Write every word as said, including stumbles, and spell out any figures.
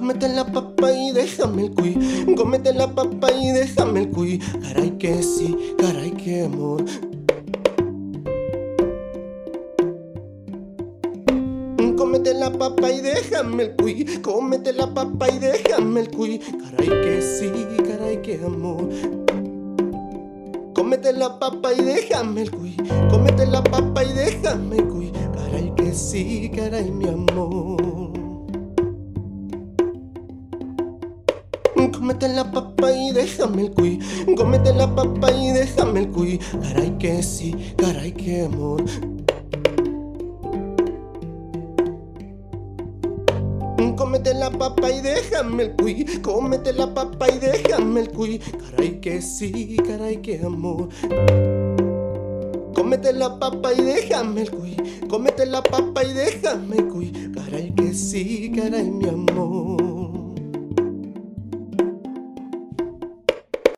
Cómete la papa y déjame el cuy. Cómete la papa y déjame el cuy. Caray que sí, caray que amor. Cómete la papa y déjame el cuy. Cómete la papa y déjame el cuy. Caray que sí, caray que amor. Cómete la papa y déjame el cuy. Cómete la papa y déjame el cuy. Caray que sí, caray mi amor. Cómete la papa y déjame el cuy. Cómete la papa y déjame el cuy. Caray que sí, caray que amor. Cómete la papa y déjame el cuy. Cómete la papa y déjame el cuy. Caray que sí, caray que amor. Cómete la papa y déjame el cuy. Cómete la papa y déjame el cuy. Caray que sí, caray mi amor.